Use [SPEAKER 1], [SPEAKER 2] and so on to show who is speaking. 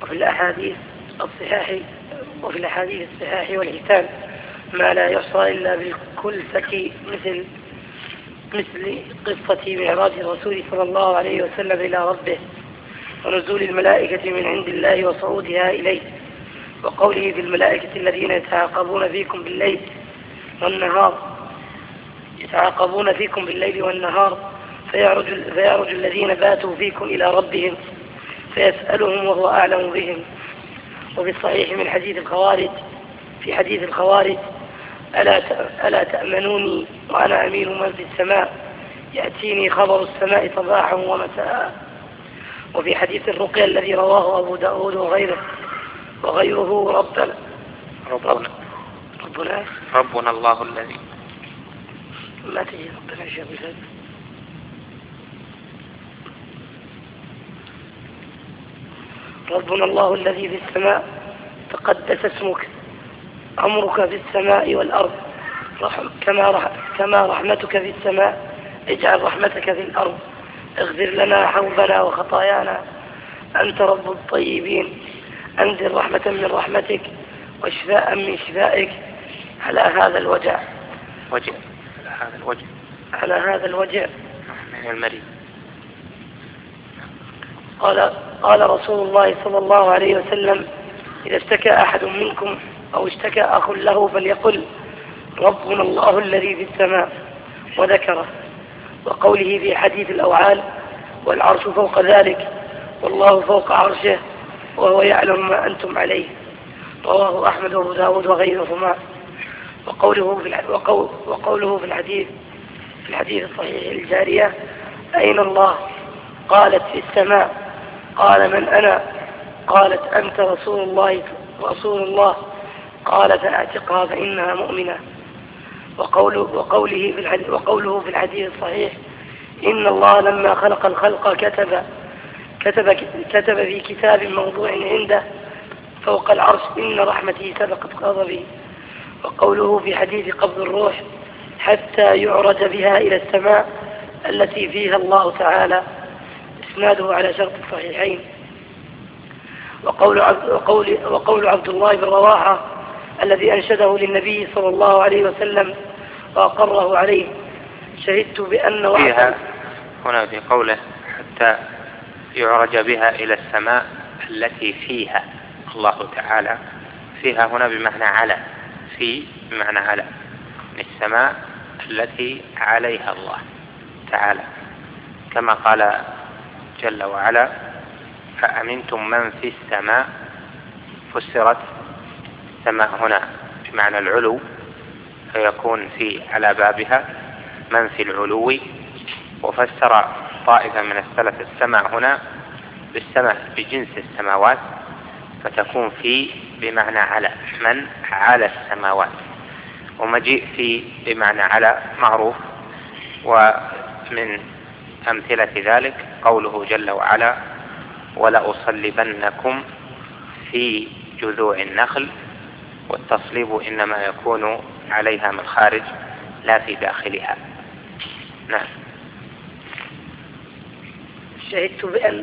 [SPEAKER 1] وفي الأحاديث الصحاح والحسان ما لا يحصى إلا بالكلفة مثل قصة معراج الرسول صلى الله عليه وسلم إلى ربه، ونزول الملائكة من عند الله وصعودها إليه، وقوله في الملائكة الذين يتعاقبون فيكم بالليل والنهار فيعرج الذين باتوا فيكم إلى ربهم فيسألهم وهو أعلم بهم. وفي الصحيح من في حديث الخوارج ألا تأمنوني وأنا أمين من في السماء يأتيني خبر السماء صباحا ومساء. وفي حديث الرقية الذي رواه أبو داود وغيره
[SPEAKER 2] ربنا الله الذي
[SPEAKER 1] ما تجي ربنا شيء بذلك. ربنا الله الذي في السماء تقدس اسمك، أمرك في السماء والأرض، كما رحمتك في السماء اجعل رحمتك في الأرض، اغفر لنا حوبنا وخطايانا، أنت رب الطيبين، أنزل رحمة من رحمتك وشفاء من شفائك على هذا الوجع
[SPEAKER 2] من المريض.
[SPEAKER 1] قال رسول الله صلى الله عليه وسلم: إذا اشتكى أحد منكم أو اشتكى أخ له فليقل ربنا الله الذي في السماء وذكره. وقوله في حديث الأوعال: والعرش فوق ذلك والله فوق عرشه وهو يعلم ما أنتم عليه، رواه أحمد وأبو داود وغيرهما. وقوله في الحديث الصحيح الجارية: أين الله؟ قالت: في السماء. قال: من أنا؟ قالت: أنت رسول الله. قال: فأعتقها فإنها مؤمنة. وقوله في الحديث الصحيح: إن الله لما خلق الخلق كتب في كتاب موضوع عنده فوق العرش: إن رحمتي سبقت غضبي. وقوله في حديث قبض الروح: حتى يعرج بها إلى السماء التي فيها الله تعالى، اسناده على شرط الصحيحين. وقول عبد الله بن رواحة الذي أنشده للنبي صلى الله عليه وسلم وأقره عليه: شهدت بأن
[SPEAKER 2] فيها هنا في قوله حتى يعرج بها إلى السماء التي فيها الله تعالى، فيها هنا بمعنى على، في بمعنى على، السماء التي عليها الله تعالى، كما قال جل وعلا: فأمنتم من في السماء. فسرت السماء هنا بمعنى العلو، فيكون في على بابها من في العلو. وفسر طائفة من السلف السماء هنا بالسماء بجنس السماوات، فتكون في بمعنى على، من على السماوات. ومجيء في بمعنى على معروف. ومن أمثلة ذلك قوله جل وعلا: ولأصلبنكم في جذوع النخل. والتصليب إنما يكون عليها من خارج لا في داخلها. نعم.
[SPEAKER 1] شهدت بأن